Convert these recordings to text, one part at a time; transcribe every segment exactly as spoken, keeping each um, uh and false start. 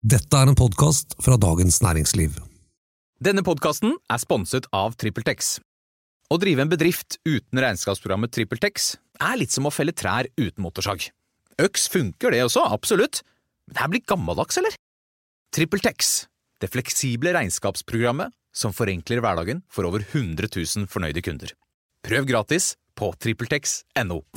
Dette er en podcast fra Dagens Næringsliv. Denne podcasten er sponset av TrippelTex. Å drive en bedrift uten regnskapsprogrammet TrippelTex er litt som å felle trær uten motorsag. Øks funker det også, absolutt. Men det her blir gammeldags, eller? TrippelTex, det fleksible regnskapsprogrammet som forenkler hverdagen for over hundre tusen fornøyde kunder. Prøv gratis på trippeltex punktum no.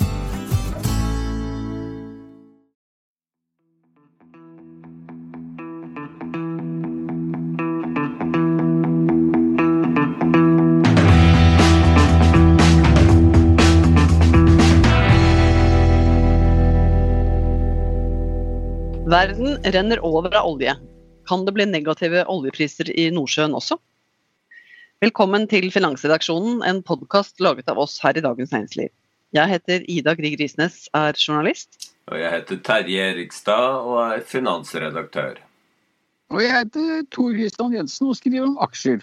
Verden renner over av olje. Kan det bli negative oljepriser i Nordsjøen også? Velkommen til Finansredaksjonen, en podcast laget av oss her i Dagens Næringsliv. Jeg heter Ida Grieg Risnes, er journalist. Og jeg heter Terje Erikstad og er finansredaktør. Og jeg heter Tor Christian Jensen og skriver om aksjer.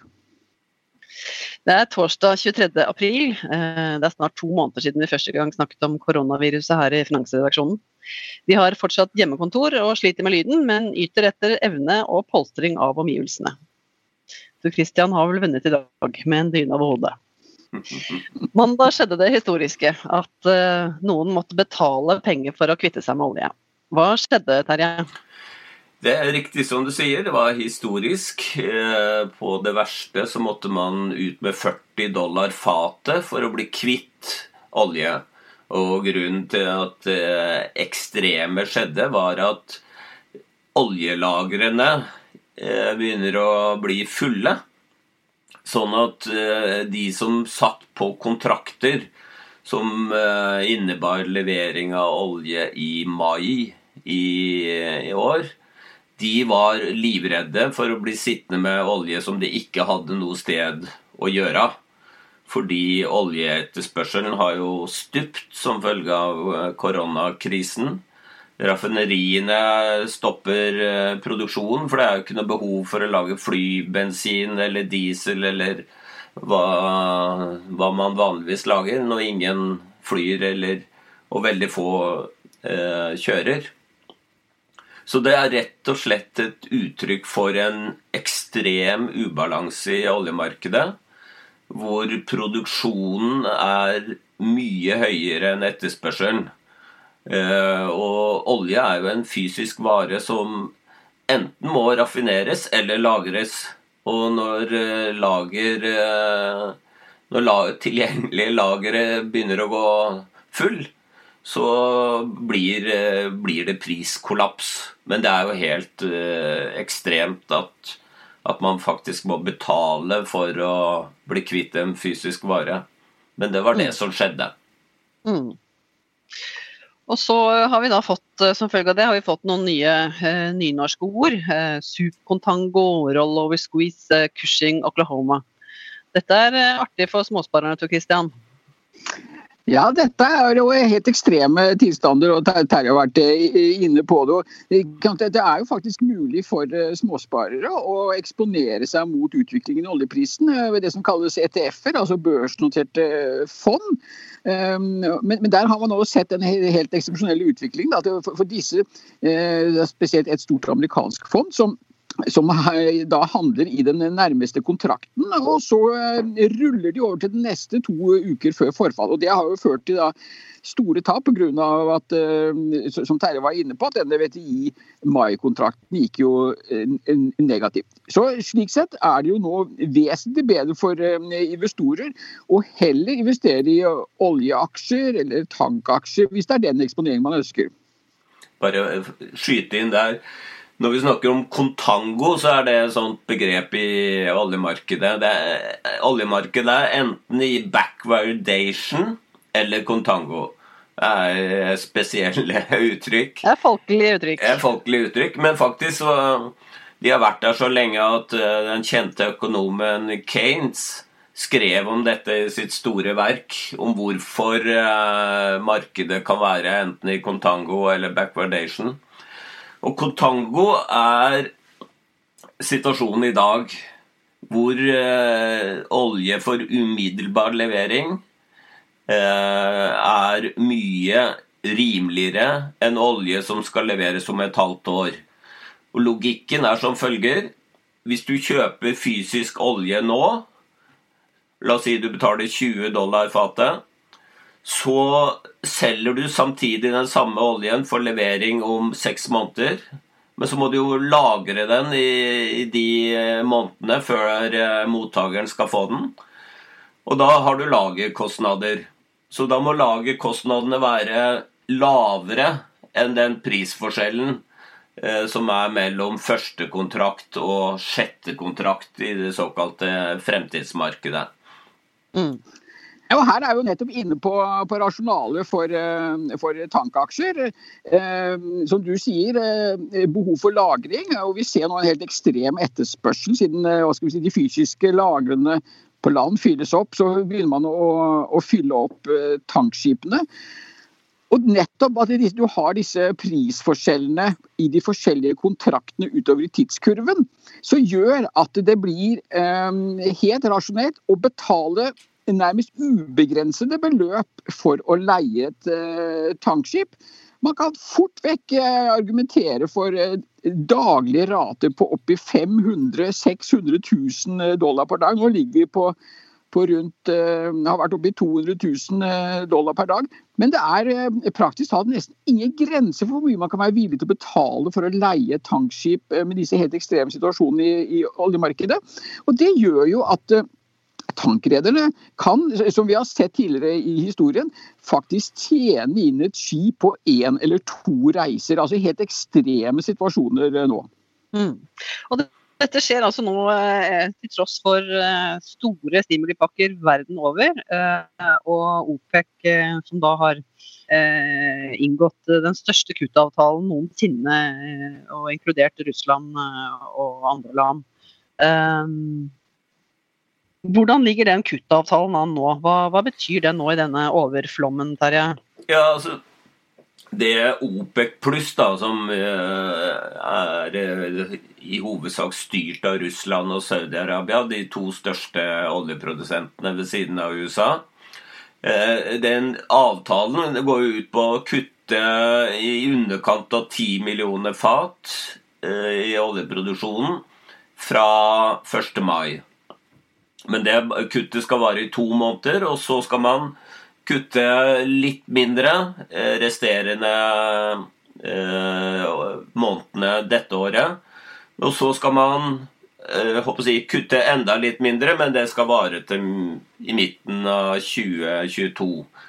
Det er torsdag tjuetredje april. Det er snart to måneder siden vi første gang snakket om koronaviruset her i Finansredaksjonen. Vi har fortsatt hjemmekontor og sliter med lyden, men yter etter evne og polstring av omgivelsene. Så Christian har vel vunnet i dag med en dyne over hodet. Mandag skjedde det historiske at uh, noen måtte betale penger for å kvitte seg med olje. Hva skjedde, Terje? Det er riktig som du sier, det var historisk. På det verste så måtte man ut med førti dollar fatet for å bli kvitt olje. Og grunnen til at eh, ekstreme skjedde var at oljelagrene eh, begynner å bli fulle. Sånn at eh, de som satt på kontrakter som eh, innebar levering av olje i mai i, i år, de var livredde for å bli sittende med olje som de ikke hadde noe sted å gjøre. Fordi oljeetterspørselen har jo stupt som følge av koronakrisen. Raffineriene stopper produksjonen, for det er jo ikke noe behov for å lage flybensin eller diesel eller hva, hva man vanligvis lager når ingen flyr eller, og veldig få eh, kjører. Så det er rett og slett et uttrykk for en ekstrem ubalanse i oljemarkedet, hvor produksjonen er mye høyere enn etterspørselen. Eh, og olje er jo en fysisk vare som enten må raffineres eller lagres. Og når, eh, lager, eh, når la, tilgjengelige lagre begynner å gå full, så blir, eh, blir det priskollaps. Men det er jo helt eh, ekstremt at at man faktisk må betale for å bli kvitt en fysisk vare. Men det var det som skjedde. Mm. Og så har vi da fått, som følge av det, har vi fått noen nye eh, nynorske ord. Eh, Soup Contango, Rollover Squeeze, eh, Cushing, Oklahoma. Dette er eh, artig for småsparerne, Tor Christian. Ja, dette er jo helt ekstreme tilstander, og Terje har vært inne på det. Det er jo faktisk mulig for småsparere å eksponere seg mot utviklingen i oljeprisen ved det som kalles E T F-er, altså børsnoterte fond. Men der har man også sett en helt eksepsjonell utvikling. For disse, spesielt et stort amerikansk fond, som som da handler i den nærmeste kontrakten, og så ruller de over til den neste to uker før forfall. Og det har jo ført til da store tap på grunn av at, som Terje var inne på, at denne V T I-mai-kontrakten gikk jo negativt. Så slik sett er det jo nå vesentlig bedre for investorer å heller investere i oljeaksjer eller tankaksjer, hvis det er den eksponeringen man ønsker. Bare skyte inn der. Når vi snakker om contango, så er det et sånt begrep i oljemarkedet. Det er, oljemarkedet er enten i backwardation eller contango. Det er spesielle uttrykk. Det er folkelige uttrykk. Det er folkelige uttrykk, men faktisk så, de har vært der så lenge at den kjente økonomen Keynes skrev om dette i sitt store verk, om hvorfor eh, markedet kan være enten i contango eller backwardation. Og contango er situasjonen i dag hvor eh, olje for umiddelbar levering eh, er mye rimeligere enn olje som skal leveres om et halvt år. Og logikken er som følger: hvis du kjøper fysisk olje nå, la oss si du betaler tjue dollar fatet, så selger du samtidig den samme oljen for levering om seks måneder, men så må du jo lagre den i, i de månedene før mottageren skal få den, og da har du lagerkostnader. Så da må lagerkostnadene være lavere enn den prisforskjellen eh, som er mellom første kontrakt og sjette kontrakt i det såkalte fremtidsmarkedet. Mm. Ja, og her er jo nettopp inne på, på rasjonale for, for tankaksjer. Eh, som du sier, eh, behov for lagring, og vi ser nå en helt ekstrem etterspørsel siden hva skal vi si, de fysiske lagrene på land fylles opp, så begynner man å, å fylle opp eh, tankskipene. Og nettopp at du har disse prisforskjellene i de forskjellige kontraktene utover i tidskurven, så gjør at det blir eh, helt rasjonelt å betale nærmest ubegrensede beløp for å leie et eh, tankskip. Man kan fort vekk eh, argumentere for eh, daglige rater på oppi fem hundre til seks hundre tusen dollar per dag. Nå ligger vi på, på rundt, eh, har vært oppi to hundre tusen dollar per dag. Men det er eh, praktisk talt nesten ingen grense for hvor mye man kan være villig til å betale for å leie et tankskip eh, med disse helt ekstreme situasjonene i, i oljemarkedet. Og det gjør jo at eh, tankrederne kan, som vi har sett tidligere i historien, faktisk tjene inn et skip på en eller to reiser. Altså helt ekstreme situasjoner nå. Mm. Og det, dette skjer altså nå eh, til tross for eh, store stimulipakker verden over, eh, og OPEC eh, som da har eh, inngått den største kuttavtalen noensinne, eh, og inkludert Russland eh, og andre land. Eh, Hvordan ligger den kuttavtalen an nå? Hva, hva betyr det nå i denne overflommen, Terje? Ja, altså, det OPEC pluss da, som er i hovedsak styrt av Russland og Saudi-Arabia, de to største oljeprodusentene ved siden av U S A, den avtalen går ut på å kutte i underkant av ti millioner fat i oljeproduksjonen fra første mai. Men det kuttet skal vare i to måneder, og så skal man kutte litt mindre resterende eh, månedene dette året. Og så skal man eh, håper jeg, kutte enda litt mindre, men det skal vare til i midten av tjue tjueto.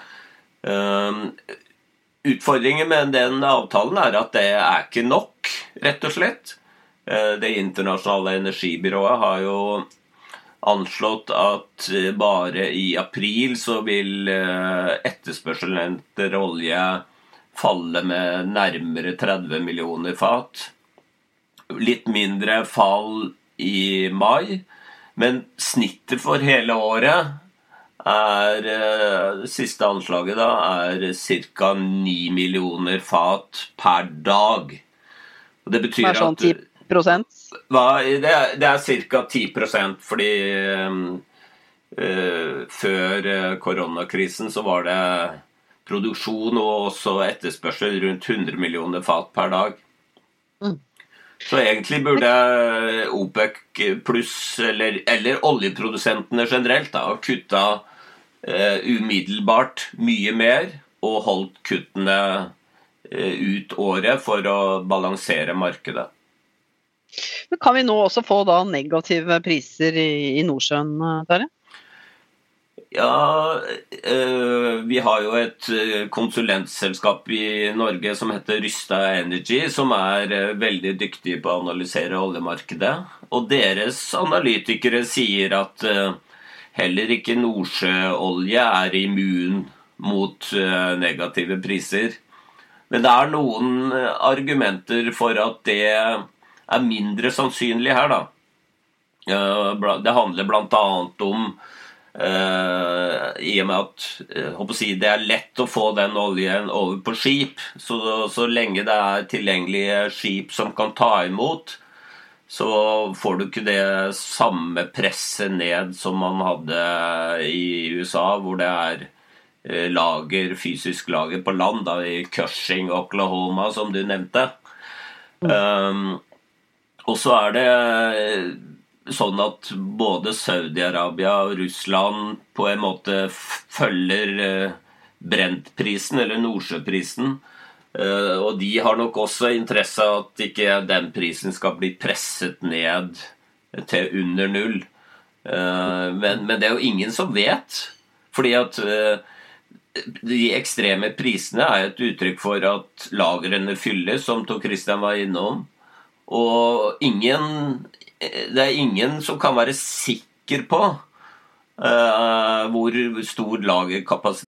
Eh, utfordringen med den avtalen er at det er ikke nok, rett og slett. Eh, det internasjonale energibyrået har jo anslått at bare i april så vil etterspørselen etter olje falle med nærmere tretti millioner fat. Litt mindre fall i mai, men snittet for hele året er, det siste anslaget da, er ca. ni millioner fat per dag. Og det betyr sånn at prosent? Hva, det, er, det er ca. ti prosent, fordi uh, før koronakrisen så var det produksjon og også etterspørsel rundt hundre millioner fat per dag. Mm. Så egentlig burde OPEC pluss, eller, eller oljeprodusentene generelt, da, ha kuttet uh, umiddelbart mye mer og holdt kuttene uh, ut året for å balansere markedet. Men kan vi nå også få da negative priser i, i Nordsjøen, Terje? Ja, øh, vi har jo et konsulentselskap i Norge som heter Rystad Energy, som er øh, veldig dyktige på å analysere oljemarkedet. Og deres analytikere sier at øh, heller ikke nordsjøolje er immun mot øh, negative priser. Men det er noen argumenter for at det er mindre sannsynlig her da. Det handler blant annet om uh, i og med at uh, håper å si, det er lett å få den oljen over på skip, så, så lenge det er tilgjengelige skip som kan ta imot, så får du ikke det samme presset ned som man hadde i U S A, hvor det er uh, lager, fysisk lager på land da, i Cushing, Oklahoma, som du nevnte. Um, Og så er det sånn at både Saudi-Arabia og Russland på en måte følger Brentprisen eller Nordsjøprisen, og de har nok også interesse av at ikke den prisen skal bli presset ned til under null. Men, men det er jo ingen som vet, fordi at de ekstreme prisene er et uttrykk for at lagrene fylles, som Tor Christian var innom, og ingen, det er ingen som kan være sikker på uh, hvor stor lagerkapasitet.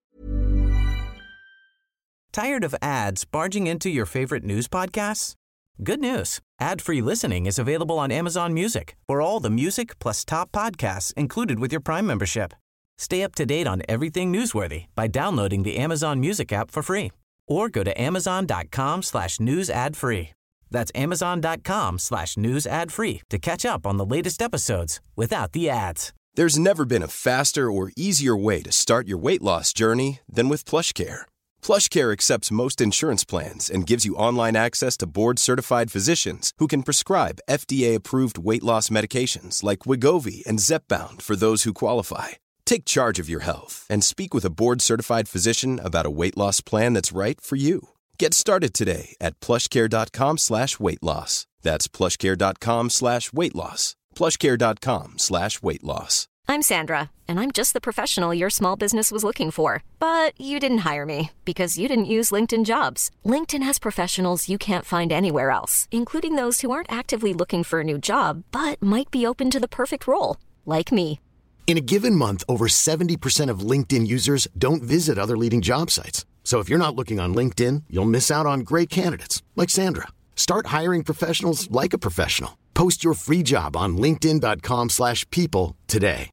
Tired of ads barging into your favorite news podcasts? Good news. Ad-free listening is available on Amazon Music for all the music plus top podcasts included with your Prime membership. Stay up to date on everything newsworthy by downloading the Amazon Music app for free or go to amazon.com slash news ad free. That's amazon.com slash news ad free to catch up on the latest episodes without the ads. There's never been a faster or easier way to start your weight loss journey than with PlushCare. PlushCare accepts most insurance plans and gives you online access to board-certified physicians who can prescribe F D A-approved weight loss medications like Wegovy and Zepbound for those who qualify. Take charge of your health and speak with a board-certified physician about a weight loss plan that's right for you. Get started today at plushcare.com slash weight loss. That's plushcare.com slash weight loss. plushcare.com slash weight loss. I'm Sandra, and I'm just the professional your small business was looking for. But you didn't hire me because you didn't use LinkedIn Jobs. LinkedIn has professionals you can't find anywhere else, including those who aren't actively looking for a new job, but might be open to the perfect role, like me. In a given month, over seventy percent of LinkedIn users don't visit other leading job sites. So if you're not looking on LinkedIn, you'll miss out on great candidates like Sandra. Start hiring professionals like a professional. Post your free job on linkedin.com slash people today.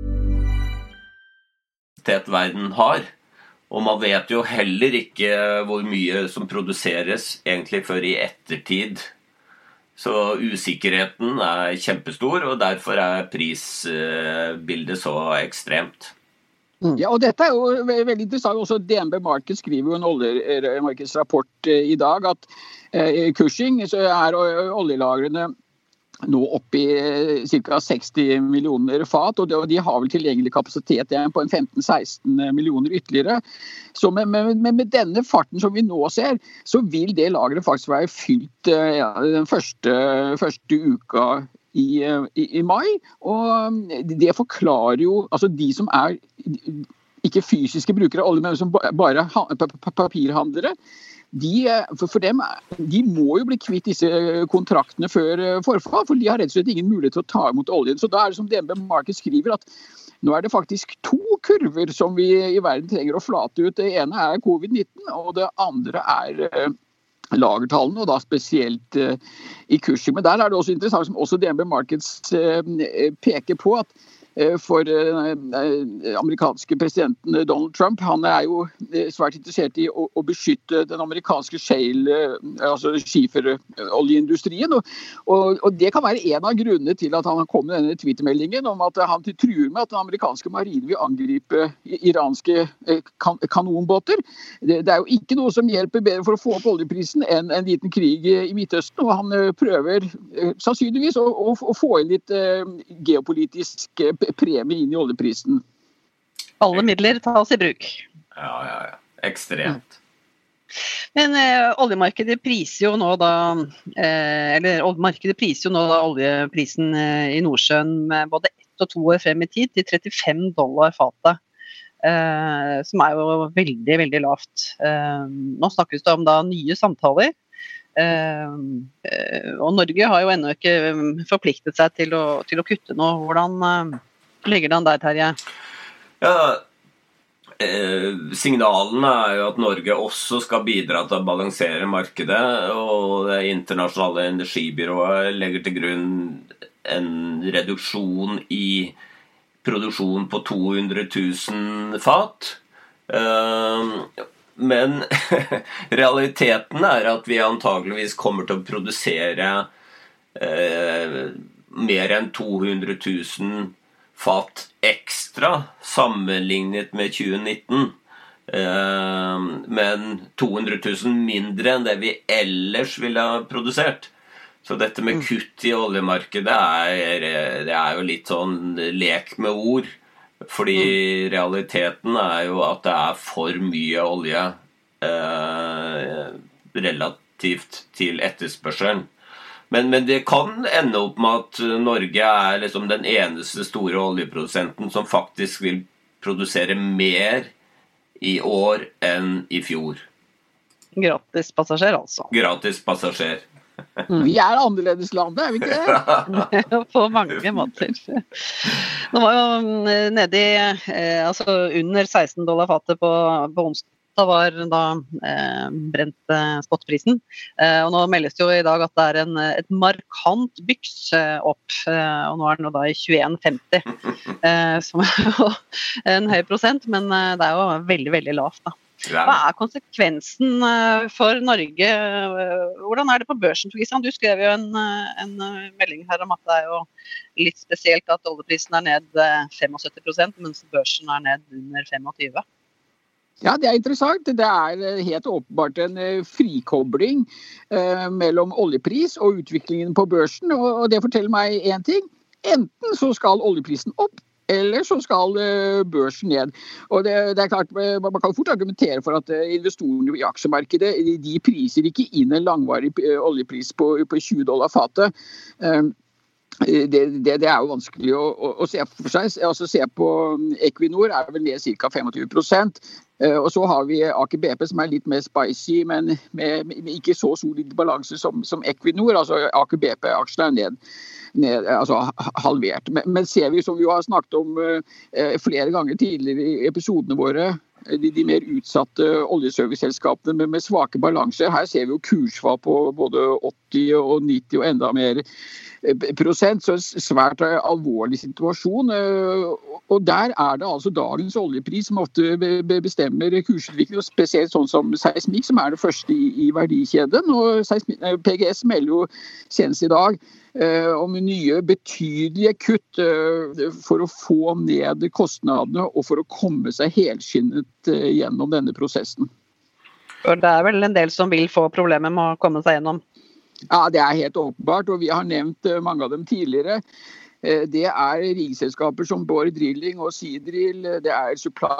Det verden har, og man vet jo heller ikke hvor mye som produseres egentlig før i ettertid. Så usikkerheten er kjempestor, og derfor er prisbildet så ekstremt. Ja, og dette er jo veldig interessant. Også D N B Markets skriver jo en oljemarkedsrapport i dag, at i Cushing så er oljelagrene nå opp i ca. seksti millioner fat, og de har vel tilgjengelig kapasitet på en femten seksten millioner ytterligere. Så med, med, med denne farten som vi nå ser, så vil det lageret faktisk være fylt ja, den første, første uka I, i, i mai, og det forklarer jo, altså de som er ikke fysiske brukere av olje, men som bare er papirhandlere, de, for, for dem, de må jo bli kvitt disse kontraktene før forfall, for de har rett og slett ingen mulighet til å ta imot oljen. Så da er det som D N B Markets skriver at nå er det faktisk to kurver som vi i verden trenger å flate ut. Det ene er covid nitten, og det andre er lagertallene, og da spesielt uh, i Cushing. Men der er det også interessant, som også D N B Markets uh, peker på, at uh, for uh, amerikanske presidenten Donald Trump, han er jo uh, svært interessert i å, å beskytte den amerikanske shale, uh, altså skiferoljeindustrien, og, og, og det kan være en av grunnene til at han kom med denne Twitter-meldingen om at han truer med at den amerikanske marine vil angripe iranske uh, kan kanonbåter. Det, det er jo ikke noe som hjelper bedre for å få opp oljeprisen enn en liten krig i Midtøsten, og han uh, prøver uh, sannsynligvis å, å, å få inn litt uh, geopolitisk uh, premie inn i oljeprisen. Alle midler tas i bruk. Ja, ja, ja. Ekstremt. Men eh, oljemarkedet priser jo nå da, eh, eller oljemarkedet priser jo nå da oljeprisen eh, i Nordsjøen med både ett og to år frem i tid til trettifem dollar fatet, eh, som er jo veldig, veldig lavt. Eh, nå snakkes det om da nye samtaler, eh, og Norge har jo ennå ikke forpliktet seg til å, til å kutte noe. Hvordan eh, ligger det an der, Terje? Ja, eh, signalene er jo at Norge også skal bidra til å balansere markedet, og det internasjonale energibyrået legger til grunn en reduksjon i produksjon på to hundre tusen fat. Eh, men realiteten er at vi antageligvis kommer til å produsere eh, mer enn to hundre tusen fat ekstra sammenlignet med tjue nitten, eh, men to hundre tusen mindre enn det vi ellers ville ha produsert. Så dette med kutt i oljemarkedet er, det er jo litt sånn lek med ord. Fordi realiteten er jo at det er for mye olje eh, relativt til etterspørselen. Men, men det kan ende opp med at Norge er liksom den eneste store oljeprodusenten som faktisk vil produsere mer i år enn i fjor. Gratis passasjer, altså. Gratis passasjer. Vi er annerledes landet, er vi ikke det? På mange måter. Nå var jo nede i, eh, altså under seksten dollar fatet på, på onsdag var da eh, brent eh, spotprisen. Eh, og nå meldes det jo i dag at det er en, et markant byks eh, opp, eh, og nå er det nå da i tjueen femti, eh, som er jo en høy prosent, men eh, det er jo veldig, veldig lavt da. Hva er konsekvensen for Norge? Hvordan er det på børsen, Kristian? Du skrev jo en, en melding her om at det er jo litt spesielt at oljeprisen er ned syttifem prosent, mens børsen er ned under tjuefem. Ja, det er interessant. Det er helt åpenbart en frikobling eh, mellom oljepris og utviklingen på børsen, og, og det forteller meg en ting. Enten så skal oljeprisen opp, eller så skal børsen ned. Og det, det er klart, man kan fort argumentere for at investorene i aksjemarkedet, de priser ikke inn en langvarig oljepris på, på tjue dollar fatet. Det, det, det er jo vanskelig å, å, å se for seg. Altså, se på Equinor er vel ned ca. tjuefem prosent. Og så har vi Aker B P som er litt mer spicy, men med, med ikke så solid balanse som, som Equinor. Altså Aker B P-aksjene er ned. Ned, altså halvert. Men, men ser vi, som vi har snakket om eh, flere ganger tidligere i episodene våre, de, de mer utsatte oljeserviceselskapene med, med svake balanser, her ser vi jo kursfall på både åtti og nitti og enda mer prosent, så svært alvorlig situasjon. Og der er det altså dagens oljepris som ofte bestemmer kursutvikling, og spesielt sånn som seismikk, som er det første i, i verdikjeden. Og seismikk, P G S melder jo senest i dag Uh, om nye betydelige kutt uh, for å få ned kostnadene og for å komme seg helskinnet uh, gjennom denne prosessen. For det er vel en del som vil få problemer med å komme seg gjennom? Ja, det er helt åpenbart, og vi har nevnt uh, mange av dem tidligere. Det er riggselskaper som Borr Drilling og Seadrill, det er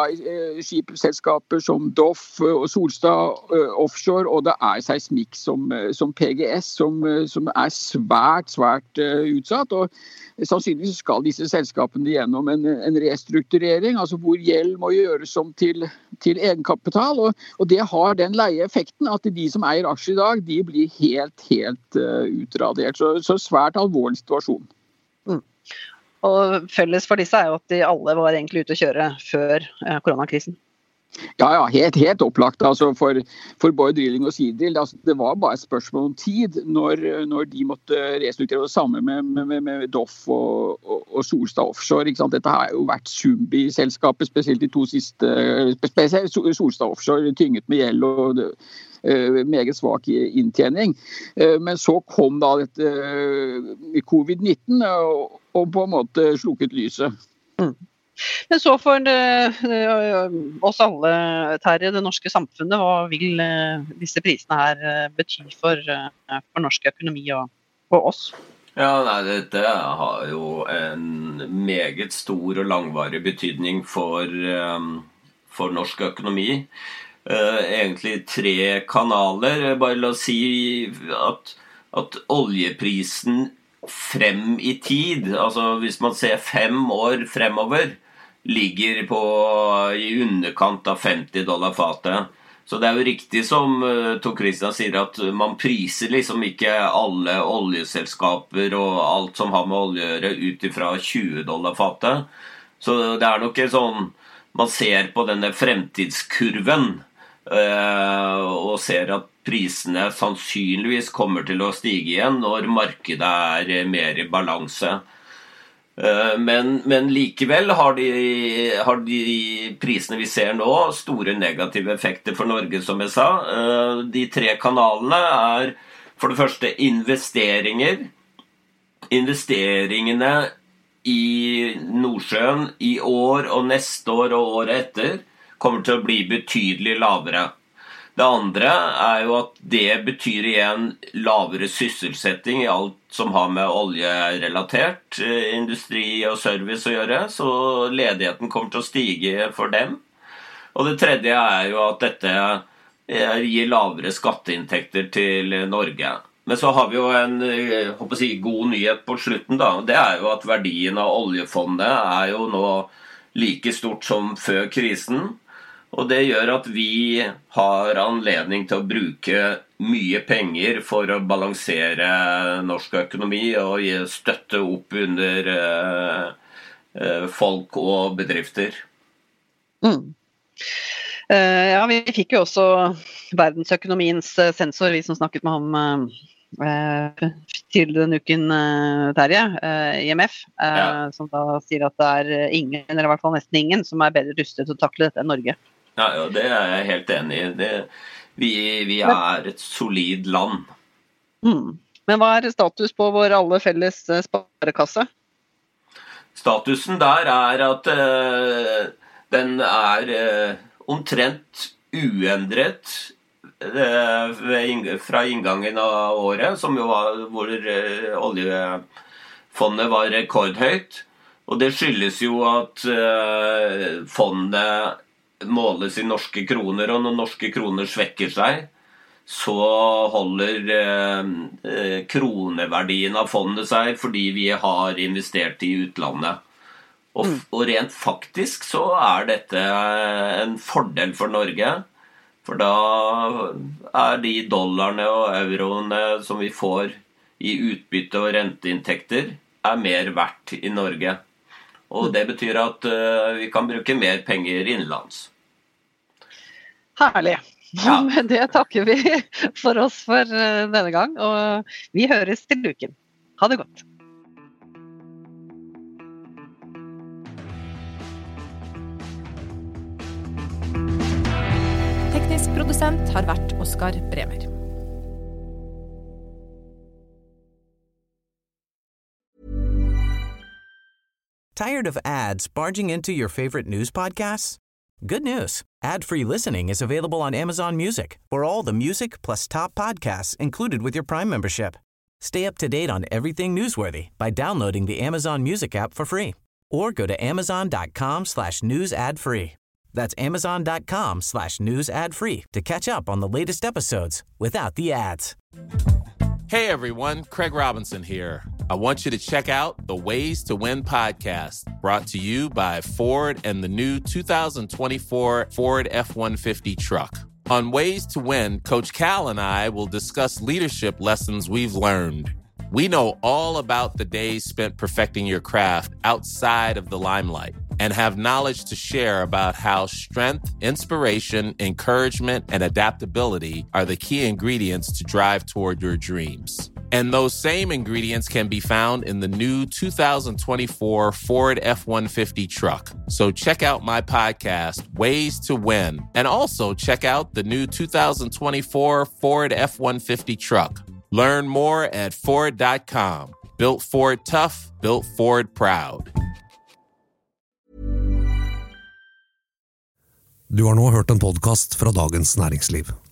supply-skipselskaper som Doff og Solstad Offshore, og det er seismikk som, som P G S, som, som er svært, svært utsatt. Og sannsynligvis skal disse selskapene gjennom en, en restrukturering, altså hvor gjeld må gjøres om til, til egenkapital, og, og det har den leie effekten at de som eier aksjer i dag, de blir helt, helt uh, utradert. Så, så svært alvorlig situasjon. Mm. Og felles for disse er jo at de alle var egentlig ute å kjøre før eh, koronakrisen. Ja, ja, helt, helt opplagt. Altså for, for Borr Drilling og Seadrill, altså det var bare et spørsmål om tid når, når de måtte restrukturere det samme med, med, med Doff og, og, og Solstad Offshore. Ikke sant? Dette har jo vært Sumbi-selskapet, spesielt de to siste, spesielt Solstad Offshore, tynget med gjeld og det, uh, meget svak inntjening. Uh, men så kom da dette uh, covid nitten og, og på en måte slukket lyset. Mm. Men så for uh, oss alle, Terje, det norske samfunnet, hva vil uh, disse prisene her uh, bety for, uh, for norsk økonomi og for oss? Ja, nei, dette har jo en meget stor og langvarig betydning for, um, for norsk økonomi. Uh, egentlig tre kanaler. Bare la oss si at, at oljeprisen frem i tid, altså hvis man ser fem år fremover, ligger på i underkant av femti dollar fatet. Så det er jo riktig som uh, Tor Christian sier, at man priser liksom ikke alle oljeselskaper og alt som har med olje å gjøre ut ifra tjue dollar fatet. Så det er nok en sånn, man ser på denne fremtidskurven uh, og ser at prisene sannsynligvis kommer til å stige igjen når markedet er mer i balanse. Men, men likevel har de, har de prisene vi ser nå store negative effekter for Norge, som jeg sa. De tre kanalene er for det første investeringer. Investeringene i Nordsjøen i år og neste år og året etter kommer til å bli betydelig lavere. Det andre er jo at det betyr igjen lavere sysselsetting i alt som har med oljerelatert industri og service å gjøre, så ledigheten kommer til å stige for dem. Og det tredje er jo at dette gir lavere skatteinntekter til Norge. Men så har vi jo en håper jeg, god nyhet på slutten da. Det er jo at verdien av oljefondet er jo nå like stort som før krisen. Og det gjør at vi har anledning til å bruke mye penger for å balansere norsk økonomi og gi støtte opp under uh, folk og bedrifter. Mm. Uh, ja, vi fikk jo også verdensøkonomiens sensor, vi som snakket med ham uh, til denne uken, uh, Terje, uh, I M F, uh, ja. Som da sier at det er ingen, eller I hvert fall nesten ingen, som er bedre rustet til å takle dette enn Norge. Ja, ja, det er jeg helt enig I. Det, vi, vi er et solid land. Mm. Men hva er status på vår alle felles sparekasse? Statusen der er at uh, den er uh, omtrent uendret uh, fra inngangen av året, som jo var hvor uh, oljefondet var rekordhøyt. Og det skyldes jo at uh, fondet måles I norske kroner, og når norske kroner svekker seg, så holder eh, kroneverdien av fondet seg fordi vi har investert I utlandet. Og, mm. og rent faktisk så er dette en fordel for Norge, for da er de dollarene og euroene som vi får I utbytte og renteinntekter er mer verdt I Norge. Og det betyr at uh, vi kan bruke mer penger innenlands. Herlig. Ja. Men det takker vi for oss for uh, denne gang, og vi høres til uken. Ha det godt. Teknisk produsent har vært Oskar Bremer. Tired of ads barging into your favorite news podcasts? Good news. Ad-free listening is available on Amazon Music for all the music plus top podcasts included with your Prime membership. Stay up to date on everything newsworthy by downloading the Amazon Music app for free or go to amazon.com slash news ad free. That's amazon.com slash news ad free to catch up on the latest episodes without the ads. Hey everyone, Craig Robinson here. I want you to check out the Ways to Win podcast, brought to you by Ford and the new two thousand twenty-four Ford F one fifty truck. On Ways to Win, Coach Cal and I will discuss leadership lessons we've learned. We know all about the days spent perfecting your craft outside of the limelight and have knowledge to share about how strength, inspiration, encouragement, and adaptability are the key ingredients to drive toward your dreams. And those same ingredients can be found in the new two thousand twenty-four Ford F one fifty truck. So check out my podcast, Ways to Win, and also check out the new two thousand twenty-four Ford F one fifty truck. Learn more at Ford dot com. Built Ford tough, built Ford proud. Du har nå hørt en podcast fra Dagens Næringsliv.